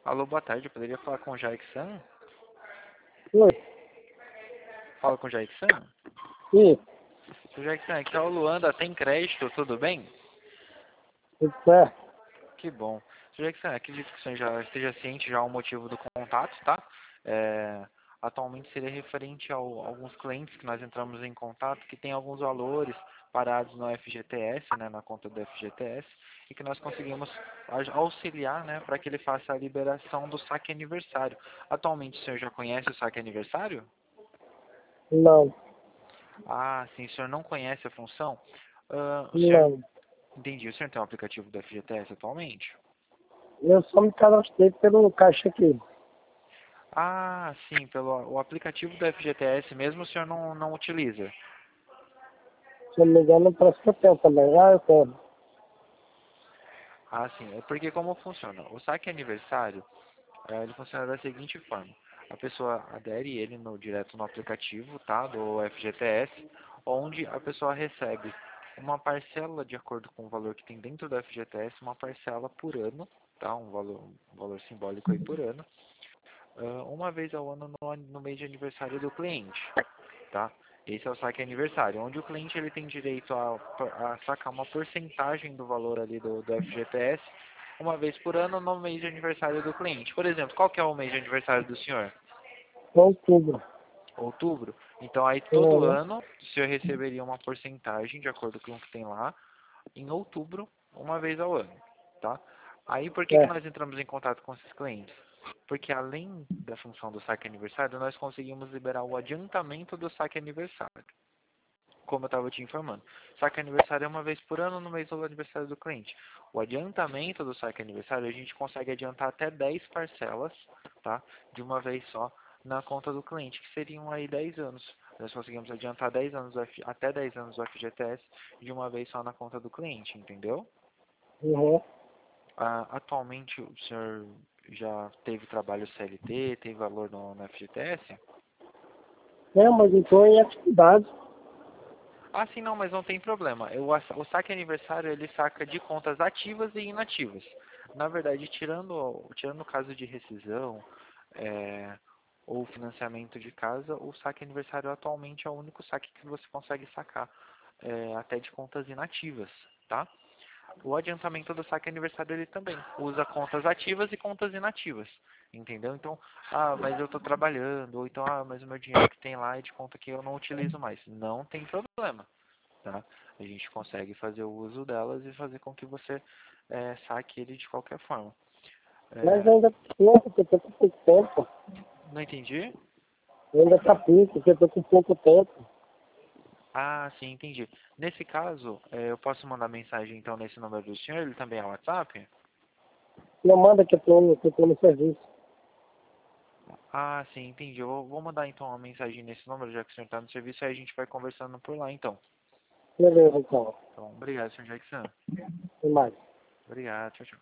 Alô, boa tarde. Eu poderia falar com o Jair-san? Oi, Fala com o Jair-san? sim, Seu Jair-san, aqui é o Luanda. Tem crédito, tudo bem? tudo certo. Que bom. Seu Jair-san, acredito que o senhor já esteja ciente já o motivo do contato, tá? É, atualmente seria referente a alguns clientes que nós entramos em contato que tem alguns valores parados no FGTS, né, na conta do FGTS, e que nós conseguimos auxiliar, né, para que ele faça a liberação do saque aniversário. Atualmente o senhor já conhece o saque aniversário? Não, Ah, sim, o senhor não conhece a função? O senhor, não. entendi, o senhor tem um aplicativo do FGTS atualmente? Eu só me cadastrei pelo caixa aqui. Ah, sim, pelo o aplicativo do FGTS mesmo o senhor não utiliza? Se eu não me engano, parece que eu tenho também. Ah, eu tenho. Ah, sim, é porque como funciona? O saque aniversário, ele funciona da seguinte forma. A pessoa adere ele direto no aplicativo, tá, do FGTS, onde a pessoa recebe uma parcela de acordo com o valor que tem dentro do FGTS, uma parcela por ano, tá, um valor simbólico aí por ano, uma vez ao ano no mês de aniversário do cliente, tá? Esse é o saque aniversário, onde o cliente ele tem direito a sacar uma porcentagem do valor ali do FGTS uma vez por ano no mês de aniversário do cliente. Por exemplo, qual que é o mês de aniversário do senhor? Outubro. Outubro? Então aí todo Uhum. ano o senhor receberia uma porcentagem de acordo com o que tem lá em outubro, uma vez ao ano, tá? Aí por que É. nós entramos em contato com esses clientes? Porque além da função do saque aniversário, nós conseguimos liberar o adiantamento do saque aniversário. Como eu estava te informando. Saque aniversário é uma vez por ano no mês do aniversário do cliente. O adiantamento do saque aniversário, a gente consegue adiantar até 10 parcelas, tá? De uma vez só na conta do cliente, que seriam aí 10 anos. Nós conseguimos adiantar 10 anos até 10 anos do FGTS de uma vez só na conta do cliente, entendeu? Uhum. Atualmente o senhor já teve trabalho CLT, teve valor no FGTS? É, mas estou em atividade. Ah, sim, não, mas não tem problema. O saque aniversário, ele saca de contas ativas e inativas. Na verdade, tirando o caso de rescisão, é, ou financiamento de casa, o saque aniversário atualmente é o único saque que você consegue sacar, até de contas inativas, tá? O adiantamento do saque aniversário ele também usa contas ativas e contas inativas, entendeu? Então, mas eu estou trabalhando, ou então, mas o meu dinheiro que tem lá é de conta que eu não utilizo mais. Não tem problema, tá? A gente consegue fazer o uso delas e fazer com que você saque ele de qualquer forma. Mas É, ainda tem, porque eu tô com pouco tempo. não entendi? Ainda tá pouco, porque eu tô com pouco tempo. Ah, sim, entendi. Nesse caso, eu posso mandar mensagem então nesse número do senhor? Ele também é WhatsApp? Não manda que eu tô no serviço. Ah, sim, entendi. Eu vou mandar então uma mensagem nesse número, já que o senhor está no serviço, aí a gente vai conversando por lá então. Beleza, então. Então, obrigado, senhor Jackson. Tem mais. Obrigado, tchau, tchau.